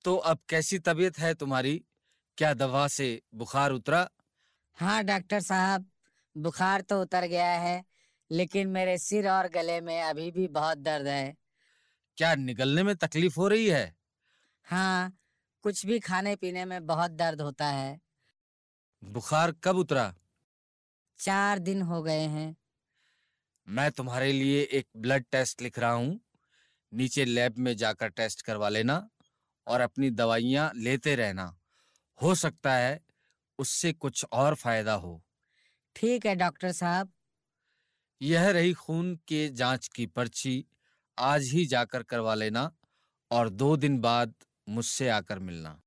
तो अब कैसी तबीयत है तुम्हारी? क्या दवा से बुखार उतरा? हाँ डॉक्टर साहब, बुखार तो उतर गया है, लेकिन मेरे सिर और गले में अभी भी बहुत दर्द है। क्या निगलने में तकलीफ हो रही है? हाँ, कुछ भी खाने पीने में बहुत दर्द होता है। बुखार कब उतरा? 4 दिन हो गए हैं। मैं तुम्हारे लिए एक ब्लड टेस्ट लिख रहा हूँ। नीचे लैब में जाकर टेस्ट करवा लेना और अपनी दवाइयाँ लेते रहना। हो सकता है उससे कुछ और फायदा हो। ठीक है डॉक्टर साहब। यह रही खून के जांच की पर्ची। आज ही जाकर करवा लेना और 2 दिन बाद मुझसे आकर मिलना।